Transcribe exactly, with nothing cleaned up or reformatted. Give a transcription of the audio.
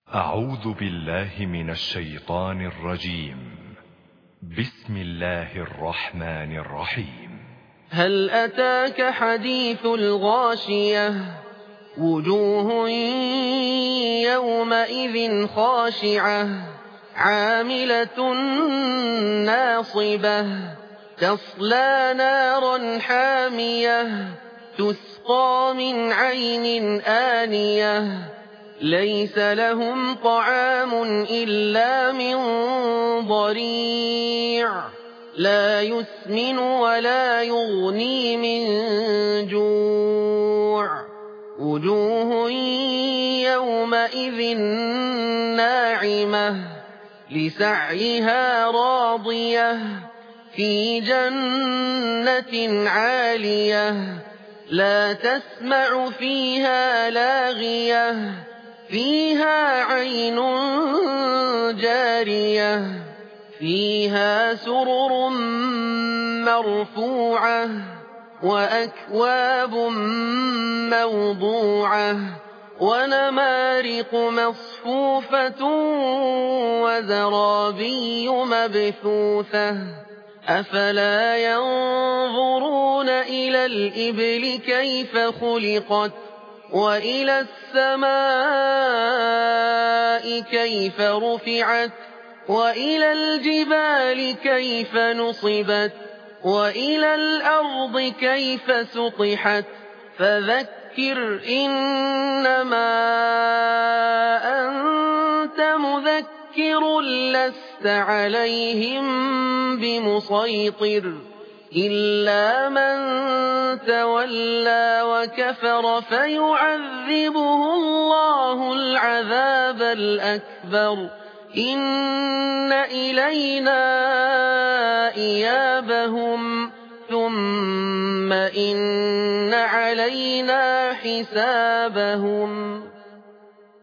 أعوذ بالله من الشيطان الرجيم. بسم الله الرحمن الرحيم. هل أتاك حديث الغاشية وجوه يومئذ خاشعة عاملة ناصبة تصلى نارا حامية تسقى من عين آنية ليس لهم طعام إلا من ضريع لا يسمن ولا يغني من جوع وجوه يومئذ ناعمة لسعيها راضية في جنة عالية لا تسمع فيها لاغية فيها عين جارية فيها سرر مرفوعة وأكواب موضوعة ونمارق مصفوفة وزرابي مبثوثة أفلا ينظرون إلى الإبل كيف خلقت وإلى السماء كيف رفعت وإلى الجبال كيف نصبت وإلى الأرض كيف سطحت فذكر إنما أنت مذكر لست عليهم بمسيطر إلا من تولى وكفر فيعذبه الله العذاب الأكبر إن إلينا إيابهم ثم إن علينا حسابهم.